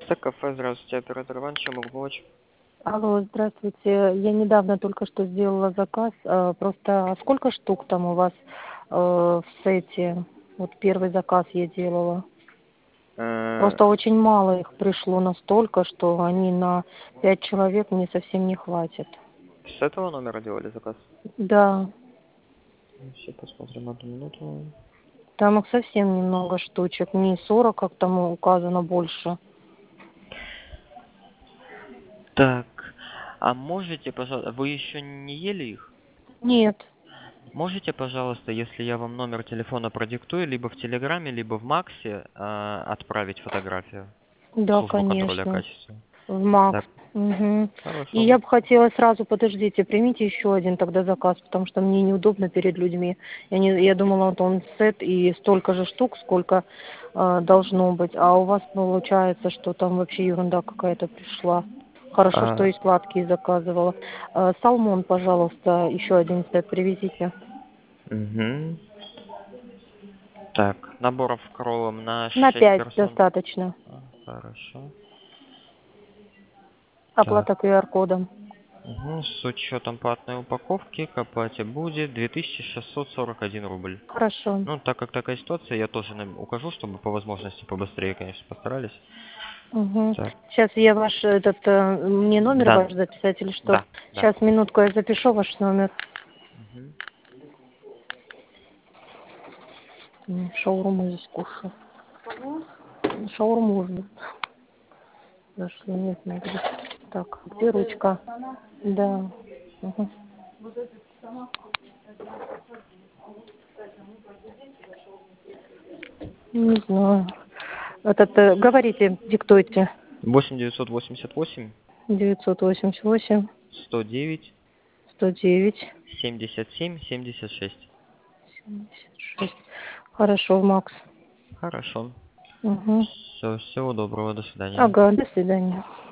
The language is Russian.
Это кафе, здравствуйте, оператор Иван, чем могу помочь? Алло, здравствуйте. Я недавно только что сделала заказ. Просто сколько штук там у вас в сете? Вот первый заказ я делала. Э, Просто очень мало их пришло настолько, что они на 5 человек мне совсем не хватит. С этого номера делали заказ? Да, Сейчас посмотрим одну минуту. там их совсем немного штучек. Не 40, как там указано, больше. Так, а можете, пожалуйста, вы еще не ели их? Нет. Можете, пожалуйста, если я вам номер телефона продиктую, либо в Телеграме, либо в Максе, отправить фотографию в Да, службу контроля конечно. качества? В Макс. Так, Мгм. И хорошо. я бы хотела сразу, подождите, примите еще один тогда заказ, потому что мне неудобно перед людьми. Я думала, вот он сет и столько же штук, сколько должно быть. А у вас получается, что там вообще ерунда какая-то пришла. Хорошо, что А, и сладкие заказывала. Салмон, пожалуйста, еще один сет привезите. угу. Так, наборов к роллам на На 6 5 персон. достаточно. Хорошо. Так. Оплата QR-кодом. Угу. С учетом платной упаковки к оплате будет 2641 рубль. Хорошо. Ну, так как такая ситуация, я тоже укажу, чтобы по возможности побыстрее, конечно, постарались. Угу. Так. Сейчас я мне номер Да, ваш записать или что? да, да. Сейчас, минутку, я запишу ваш номер. Мгм. Шаурму здесь кушаю. Шаурму уже зашли, нет, не будет. Так, где ручка? Да. Угу. Не знаю. Говорите, диктуйте. 8988 988 109 109 77 76. 76. Хорошо, Макс. Хорошо. Угу. Все, всего доброго, до свидания. Ага, до свидания.